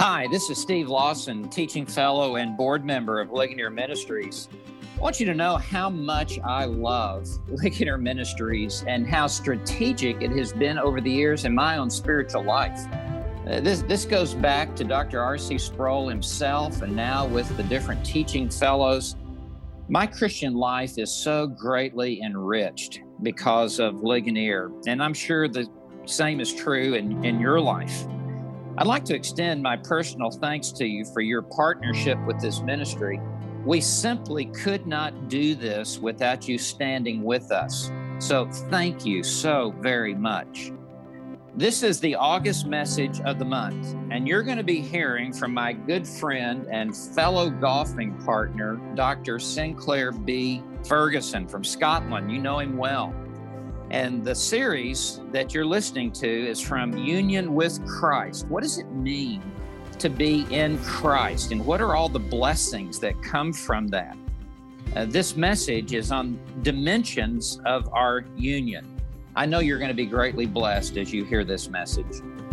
Hi, this is Steve Lawson, teaching fellow and board member of Ligonier Ministries. I want you to know how much I love Ligonier Ministries and how strategic it has been over the years in my own spiritual life. This goes back to Dr. R.C. Sproul himself, and now with the different teaching fellows. My Christian life is so greatly enriched because of Ligonier, and I'm sure the same is true in your life. I'd like to extend my personal thanks to you for your partnership with this ministry. We simply could not do this without you standing with us. So thank you so very much. This is the August message of the month, and you're going to be hearing from my good friend and fellow golfing partner, Dr. Sinclair B. Ferguson from Scotland. You know him well. And the series that you're listening to is from Union with Christ. What does it mean to be in Christ? And what are all the blessings that come from that? This message is on dimensions of our union. I know you're going to be greatly blessed as you hear this message.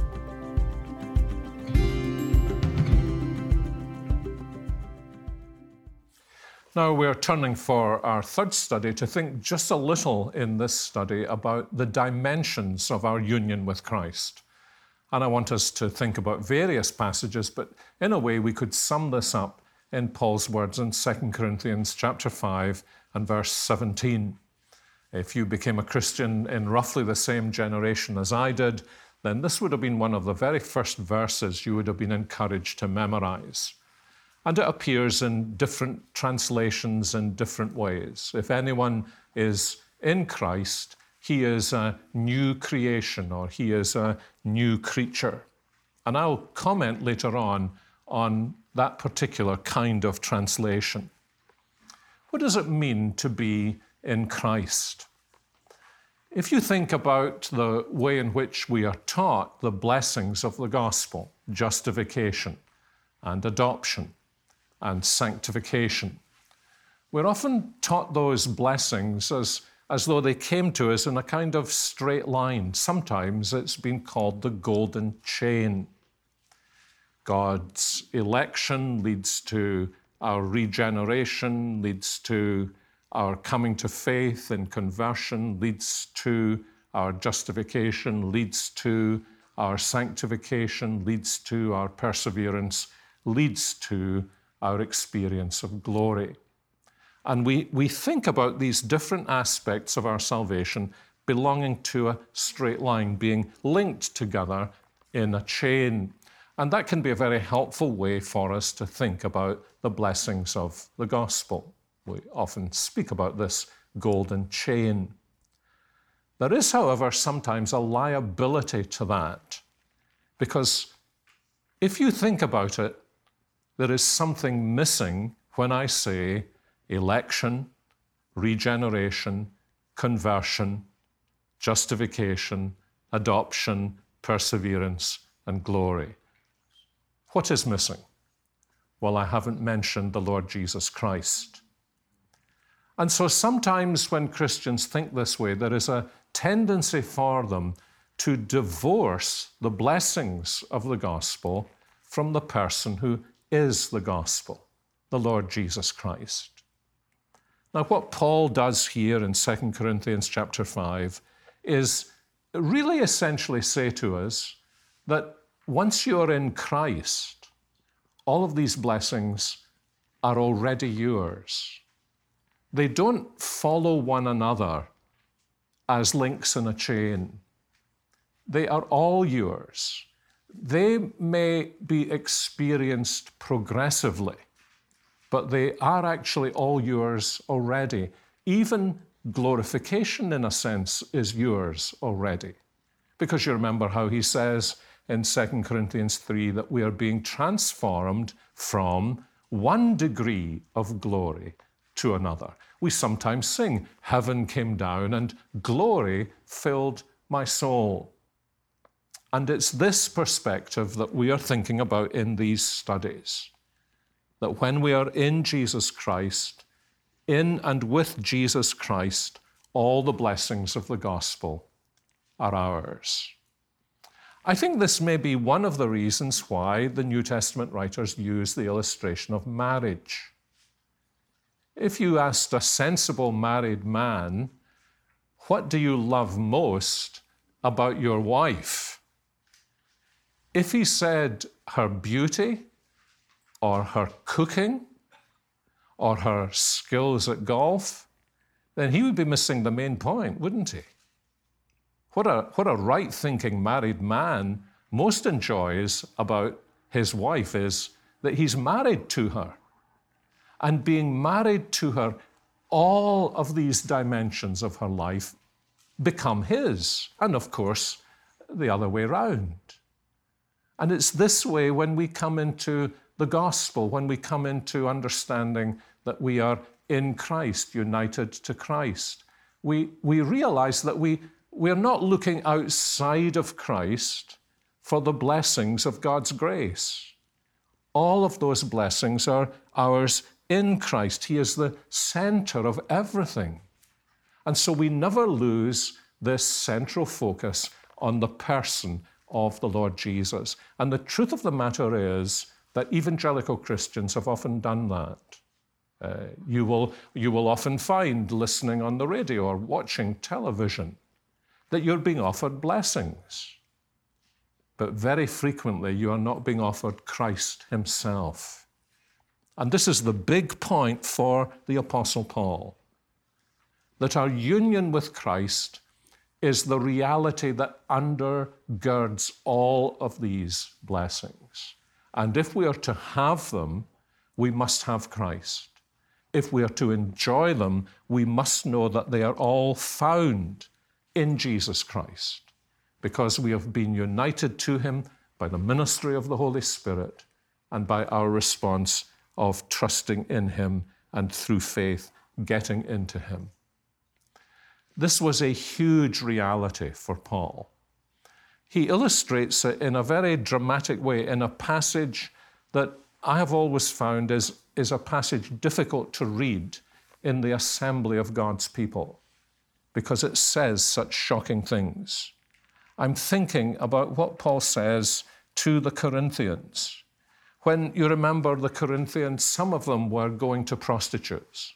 Now we're turning for our third study to think just a little in this study about the dimensions of our union with Christ. And I want us to think about various passages, but in a way we could sum this up in Paul's words in 2 Corinthians chapter 5 and verse 17. If you became a Christian in roughly the same generation as I did, then this would have been one of the very first verses you would have been encouraged to memorize. And it appears in different translations in different ways. If anyone is in Christ, he is a new creation, or he is a new creature. And I'll comment later on that particular kind of translation. What does it mean to be in Christ? If you think about the way in which we are taught the blessings of the gospel, justification and adoption, and sanctification. We're often taught those blessings as though they came to us in a kind of straight line. Sometimes it's been called the golden chain. God's election leads to our regeneration, leads to our coming to faith and conversion, leads to our justification, leads to our sanctification, leads to our perseverance, leads to our experience of glory. And we think about these different aspects of our salvation belonging to a straight line, being linked together in a chain. And that can be a very helpful way for us to think about the blessings of the gospel. We often speak about this golden chain. There is, however, sometimes a liability to that, because if you think about it, there is something missing when I say election, regeneration, conversion, justification, adoption, perseverance, and glory. What is missing? Well, I haven't mentioned the Lord Jesus Christ. And so sometimes when Christians think this way, there is a tendency for them to divorce the blessings of the gospel from the person who is the gospel, the Lord Jesus Christ. Now, what Paul does here in 2 Corinthians chapter 5 is really essentially say to us that once you're in Christ, all of these blessings are already yours. They don't follow one another as links in a chain. They are all yours. They may be experienced progressively, but they are actually all yours already. Even glorification, in a sense, is yours already. Because you remember how he says in 2 Corinthians 3 that we are being transformed from one degree of glory to another. We sometimes sing, "Heaven came down and glory filled my soul." And it's this perspective that we are thinking about in these studies. That when we are in Jesus Christ, in and with Jesus Christ, all the blessings of the gospel are ours. I think this may be one of the reasons why the New Testament writers use the illustration of marriage. If you asked a sensible married man, what do you love most about your wife? If he said her beauty, or her cooking, or her skills at golf, then he would be missing the main point, wouldn't he? What a right-thinking married man most enjoys about his wife is that he's married to her. And being married to her, all of these dimensions of her life become his. And of course, the other way around. And it's this way when we come into the gospel, when we come into understanding that we are in Christ, united to Christ. We realize that we're not looking outside of Christ for the blessings of God's grace. All of those blessings are ours in Christ. He is the center of everything. And so we never lose this central focus on the person of the Lord Jesus. And the truth of the matter is that evangelical Christians have often done that. You will often find, listening on the radio or watching television, that you're being offered blessings. But very frequently, you are not being offered Christ himself. And this is the big point for the Apostle Paul, that our union with Christ is the reality that undergirds all of these blessings. And if we are to have them, we must have Christ. If we are to enjoy them, we must know that they are all found in Jesus Christ, because we have been united to him by the ministry of the Holy Spirit and by our response of trusting in him and through faith getting into him. This was a huge reality for Paul. He illustrates it in a very dramatic way in a passage that I have always found is a passage difficult to read in the assembly of God's people, because it says such shocking things. I'm thinking about what Paul says to the Corinthians. When you remember the Corinthians, some of them were going to prostitutes.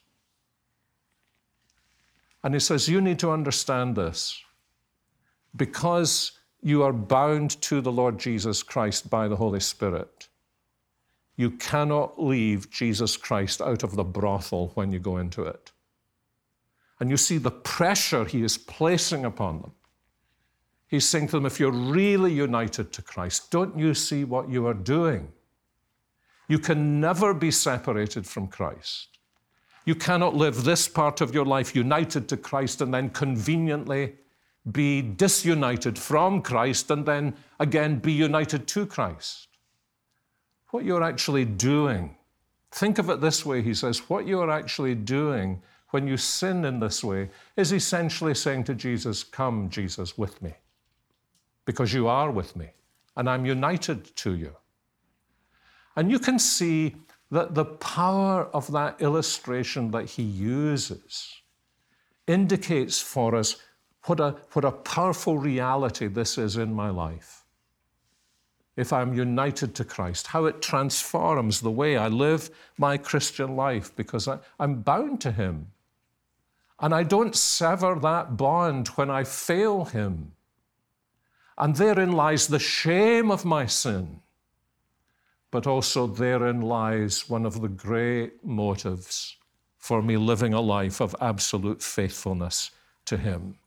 And he says, you need to understand this. Because you are bound to the Lord Jesus Christ by the Holy Spirit, you cannot leave Jesus Christ out of the brothel when you go into it. And you see the pressure he is placing upon them. He's saying to them, if you're really united to Christ, don't you see what you are doing? You can never be separated from Christ. You cannot live this part of your life united to Christ and then conveniently be disunited from Christ and then again be united to Christ. What you're actually doing, think of it this way, he says, what you are actually doing when you sin in this way is essentially saying to Jesus, come, Jesus, with me, because you are with me, and I'm united to you. And you can see that the power of that illustration that he uses indicates for us what a powerful reality this is in my life. If I'm united to Christ, how it transforms the way I live my Christian life, because I'm bound to him. And I don't sever that bond when I fail him. And therein lies the shame of my sin. But also therein lies one of the great motives for me living a life of absolute faithfulness to him.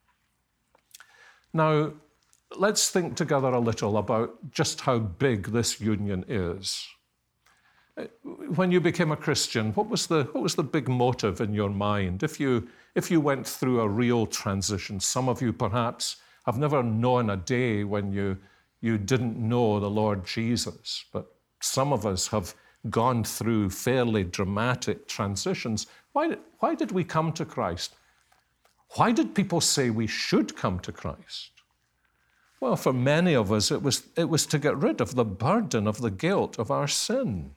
Now, let's think together a little about just how big this union is. When you became a Christian, what was the big motive in your mind? If you went through a real transition, some of you perhaps have never known a day when you didn't know the Lord Jesus, but some of us have gone through fairly dramatic transitions. Why did we come to Christ? Why did people say we should come to Christ? Well, for many of us, it was to get rid of the burden of the guilt of our sin.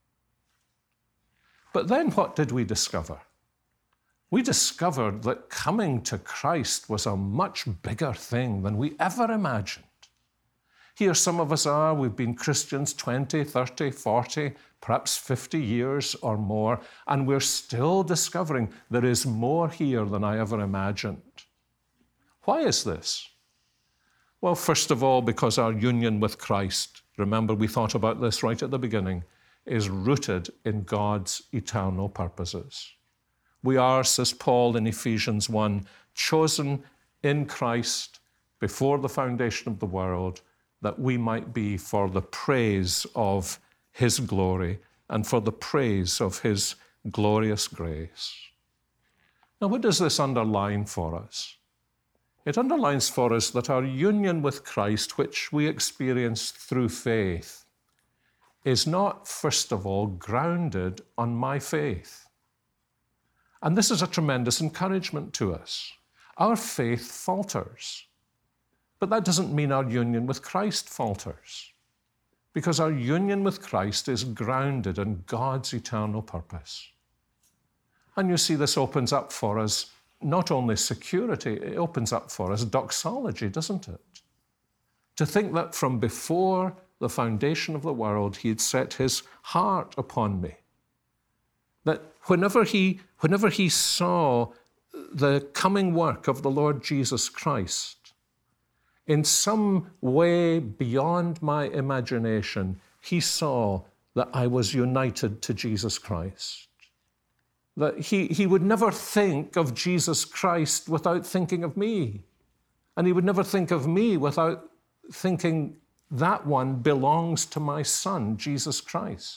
But then what did we discover? We discovered that coming to Christ was a much bigger thing than we ever imagined. Here some of us are, we've been Christians 20, 30, 40, perhaps 50 years or more, and we're still discovering there is more here than I ever imagined. Why is this? Well, first of all, because our union with Christ, remember we thought about this right at the beginning, is rooted in God's eternal purposes. We are, says Paul in Ephesians 1, chosen in Christ before the foundation of the world, that we might be for the praise of his glory and for the praise of his glorious grace. Now, what does this underline for us? It underlines for us that our union with Christ, which we experience through faith, is not, first of all, grounded on my faith. And this is a tremendous encouragement to us. Our faith falters. But that doesn't mean our union with Christ falters, because our union with Christ is grounded in God's eternal purpose. And you see, this opens up for us not only security, it opens up for us doxology, doesn't it? To think that from before the foundation of the world, he had set his heart upon me. That whenever he saw the coming work of the Lord Jesus Christ, in some way beyond my imagination, he saw that I was united to Jesus Christ. That he would never think of Jesus Christ without thinking of me. And he would never think of me without thinking that one belongs to my Son, Jesus Christ.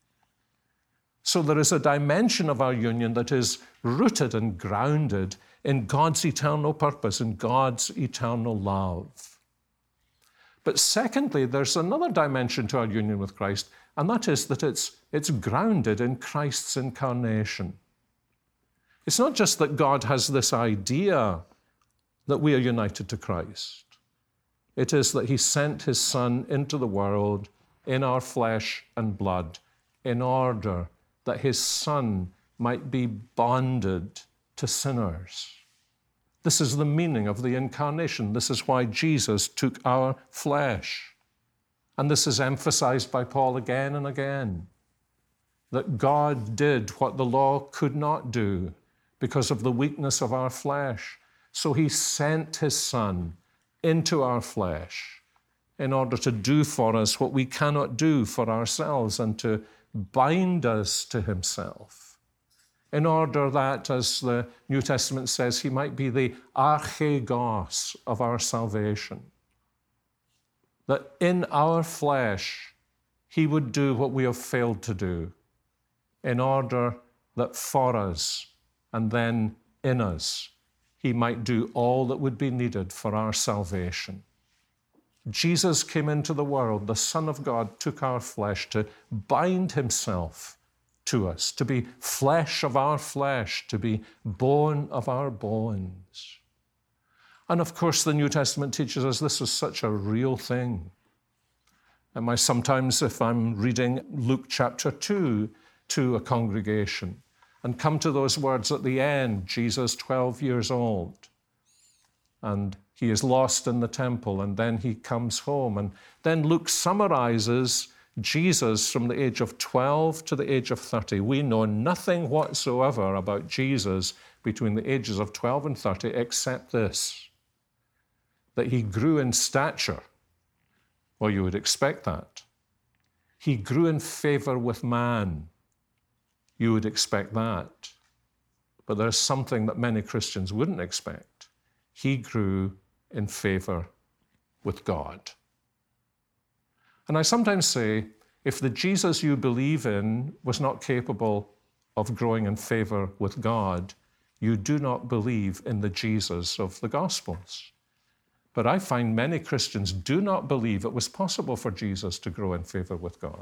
So there is a dimension of our union that is rooted and grounded in God's eternal purpose, in God's eternal love. But secondly, there's another dimension to our union with Christ, and that is that it's grounded in Christ's incarnation. It's not just that God has this idea that we are united to Christ. It is that he sent his Son into the world in our flesh and blood in order that his Son might be bonded to sinners. This is the meaning of the incarnation. This is why Jesus took our flesh. And this is emphasized by Paul again and again, that God did what the law could not do because of the weakness of our flesh. So he sent his Son into our flesh in order to do for us what we cannot do for ourselves and to bind us to himself, in order that, as the New Testament says, he might be the archegos of our salvation. That in our flesh, he would do what we have failed to do, in order that for us and then in us, he might do all that would be needed for our salvation. Jesus came into the world, the Son of God took our flesh to bind himself to us, to be flesh of our flesh, to be bone of our bones. And of course, the New Testament teaches us this is such a real thing. And sometimes, if I'm reading Luke chapter 2 to a congregation and come to those words at the end, Jesus 12 years old, and he is lost in the temple, and then he comes home. And then Luke summarizes Jesus from the age of 12 to the age of 30. We know nothing whatsoever about Jesus between the ages of 12 and 30 except this, that he grew in stature. Well, you would expect that. He grew in favor with man. You would expect that. But there's something that many Christians wouldn't expect. He grew in favor with God. And I sometimes say, if the Jesus you believe in was not capable of growing in favor with God, you do not believe in the Jesus of the Gospels. But I find many Christians do not believe it was possible for Jesus to grow in favor with God.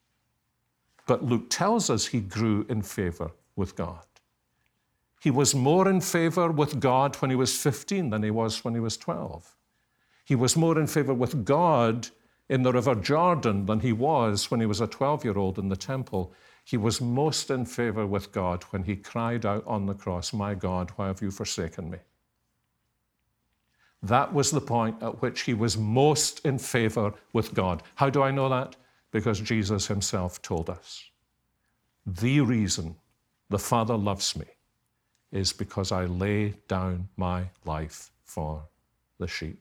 But Luke tells us he grew in favor with God. He was more in favor with God when he was 15 than he was when he was 12. He was more in favor with God in the River Jordan than he was when he was a 12-year-old in the temple. He was most in favor with God when he cried out on the cross, "My God, why have you forsaken me?" That was the point at which he was most in favor with God. How do I know that? Because Jesus himself told us. The reason the Father loves me is because I lay down my life for the sheep.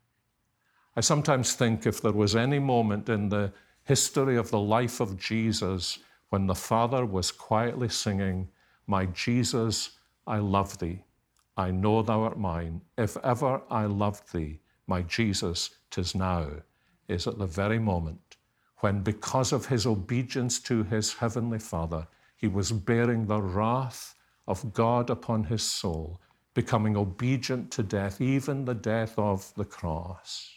I sometimes think if there was any moment in the history of the life of Jesus when the Father was quietly singing, "My Jesus, I love thee. I know thou art mine. If ever I loved thee, my Jesus, 'tis now," is at the very moment when, because of his obedience to his heavenly Father, he was bearing the wrath of God upon his soul, becoming obedient to death, even the death of the cross.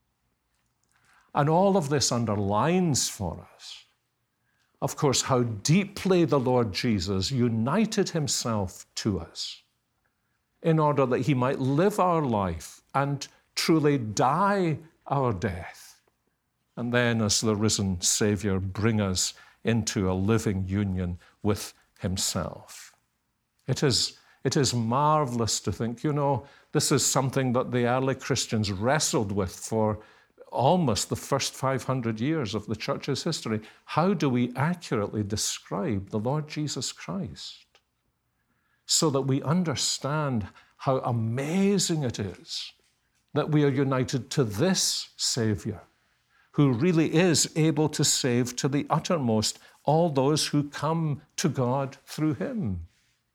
And all of this underlines for us, of course, how deeply the Lord Jesus united himself to us in order that he might live our life and truly die our death, and then as the risen Savior bring us into a living union with himself. It is marvelous to think, this is something that the early Christians wrestled with for almost the first 500 years of the church's history. How do we accurately describe the Lord Jesus Christ so that we understand how amazing it is that we are united to this Savior who really is able to save to the uttermost all those who come to God through him?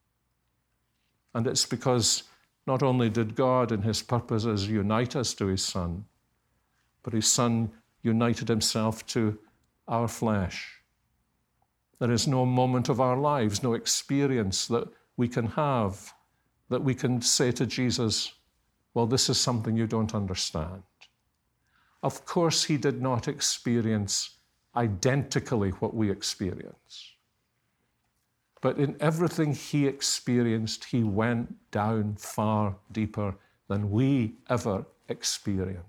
And it's because not only did God in his purposes unite us to his Son, but his Son united himself to our flesh. There is no moment of our lives, no experience that we can have, that we can say to Jesus, well, this is something you don't understand. Of course, he did not experience identically what we experience. But in everything he experienced, he went down far deeper than we ever experienced,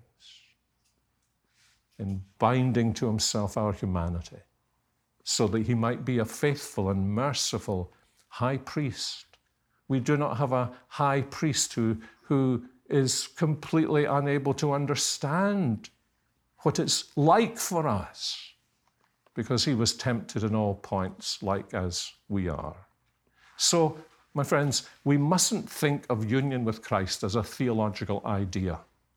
in binding to himself our humanity, so that he might be a faithful and merciful high priest. We do not have a high priest who is completely unable to understand what it's like for us, because he was tempted in all points like as we are. So, my friends, we mustn't think of union with Christ as a theological idea.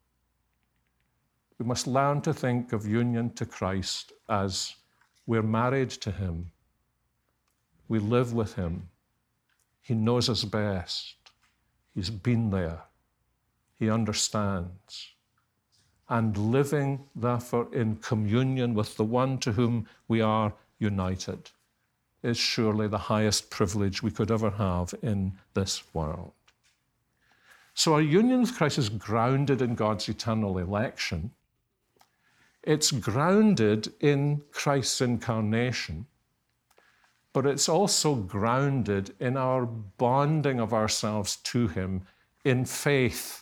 We must learn to think of union to Christ as we're married to him. We live with him. He knows us best. He's been there. He understands. And living, therefore, in communion with the one to whom we are united is surely the highest privilege we could ever have in this world. So our union with Christ is grounded in God's eternal election. It's grounded in Christ's incarnation, but it's also grounded in our bonding of ourselves to him in faith.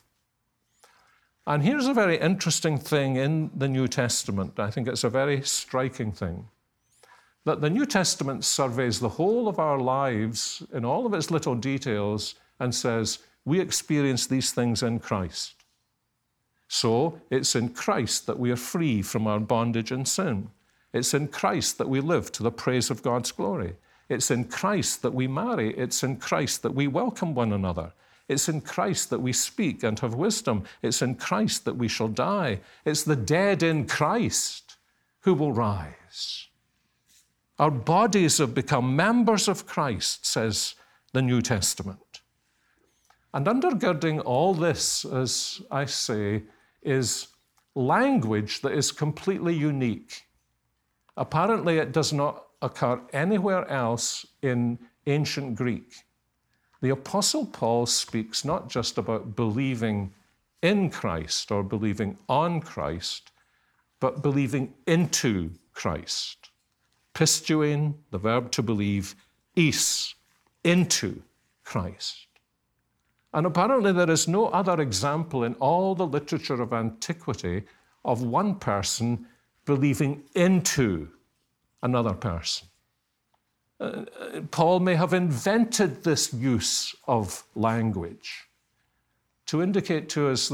And here's a very interesting thing in the New Testament. I think it's a very striking thing, that the New Testament surveys the whole of our lives in all of its little details and says, we experience these things in Christ. So it's in Christ that we are free from our bondage and sin. It's in Christ that we live to the praise of God's glory. It's in Christ that we marry. It's in Christ that we welcome one another. It's in Christ that we speak and have wisdom. It's in Christ that we shall die. It's the dead in Christ who will rise. Our bodies have become members of Christ, says the New Testament. And undergirding all this, as I say, is language that is completely unique. Apparently, it does not occur anywhere else in ancient Greek. The Apostle Paul speaks not just about believing in Christ or believing on Christ, but believing into Christ. Pisteuein, the verb to believe, eis, into Christ. And apparently there is no other example in all the literature of antiquity of one person believing into another person. Paul may have invented this use of language to indicate to us that,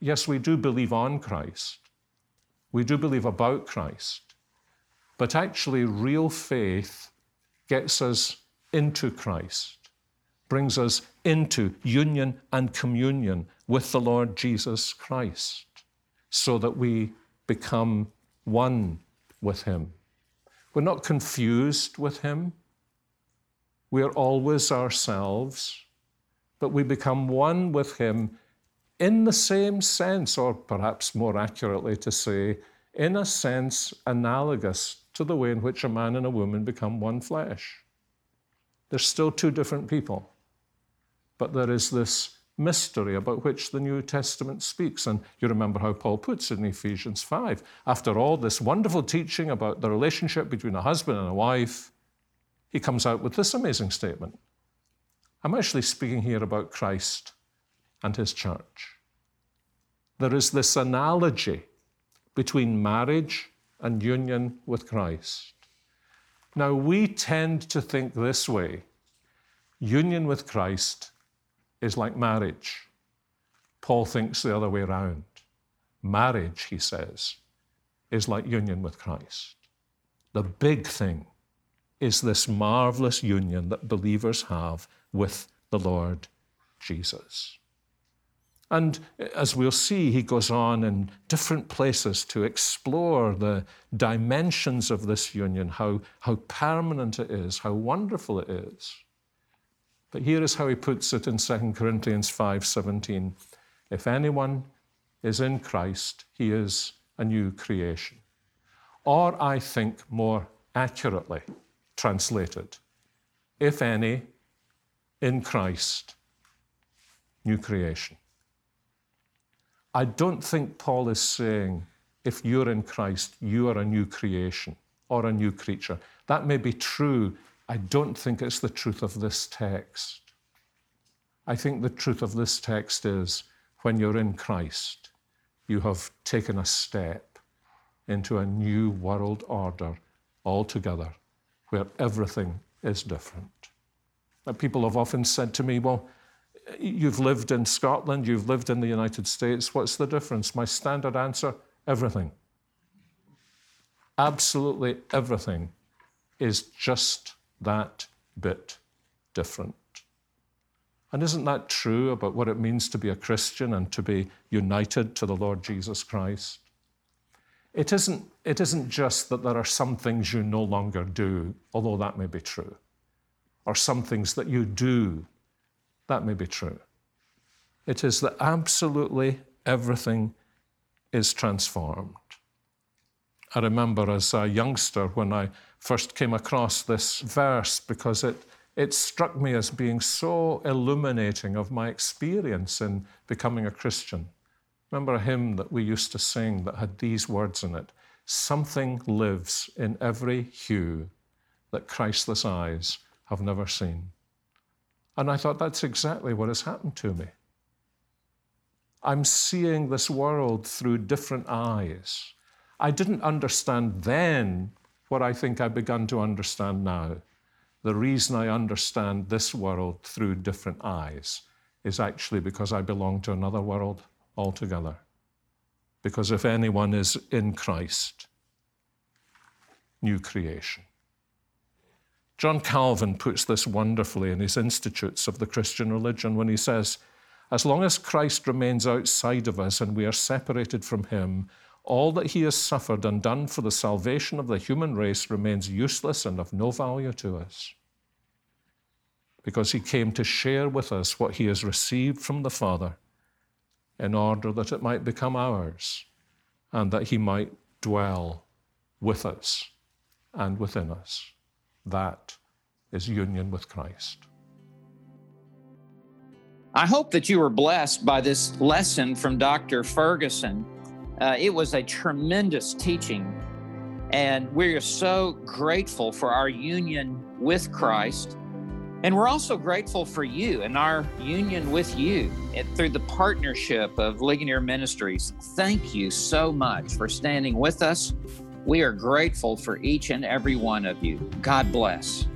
yes, we do believe on Christ. We do believe about Christ. But actually, real faith gets us into Christ, brings us into union and communion with the Lord Jesus Christ, so that we become one with him. We're not confused with him. We're always ourselves, but we become one with him in the same sense, or perhaps more accurately to say, in a sense analogous to the way in which a man and a woman become one flesh. They're still two different people, but there is this mystery about which the New Testament speaks. And you remember how Paul puts it in Ephesians 5. After all this wonderful teaching about the relationship between a husband and a wife, he comes out with this amazing statement. I'm actually speaking here about Christ and his church. There is this analogy between marriage and union with Christ. Now, we tend to think this way. Union with Christ is like marriage. Paul thinks the other way around. Marriage, he says, is like union with Christ. The big thing is this marvelous union that believers have with the Lord Jesus. And as we'll see, he goes on in different places to explore the dimensions of this union, how permanent it is, how wonderful it is. But here is how he puts it in 2 Corinthians 5:17. If anyone is in Christ, he is a new creation. Or I think more accurately translated, if any, in Christ, new creation. I don't think Paul is saying, if you're in Christ, you are a new creation or a new creature. That may be true. I don't think it's the truth of this text. I think the truth of this text is, when you're in Christ, you have taken a step into a new world order altogether, where everything is different. People have often said to me, well, you've lived in Scotland, you've lived in the United States, what's the difference? My standard answer, everything. Absolutely everything is just that bit different. And isn't that true about what it means to be a Christian and to be united to the Lord Jesus Christ? It isn't just that there are some things you no longer do, although that may be true, or some things that you do. That may be true. It is that absolutely everything is transformed. I remember as a youngster when I first came across this verse, because it struck me as being so illuminating of my experience in becoming a Christian. Remember a hymn that we used to sing that had these words in it: something lives in every hue that Christless eyes have never seen. And I thought, that's exactly what has happened to me. I'm seeing this world through different eyes. I didn't understand then what I think I've begun to understand now. The reason I understand this world through different eyes is actually because I belong to another world altogether. Because if anyone is in Christ, new creation. John Calvin puts this wonderfully in his Institutes of the Christian Religion when he says, as long as Christ remains outside of us and we are separated from him, all that he has suffered and done for the salvation of the human race remains useless and of no value to us. Because he came to share with us what he has received from the Father in order that it might become ours and that he might dwell with us and within us. That is union with Christ. I hope that you were blessed by this lesson from Dr. Ferguson. It was a tremendous teaching, and we're so grateful for our union with Christ. And we're also grateful for you and our union with you through the partnership of Ligonier Ministries. Thank you so much for standing with us. We are grateful for each and every one of you. God bless.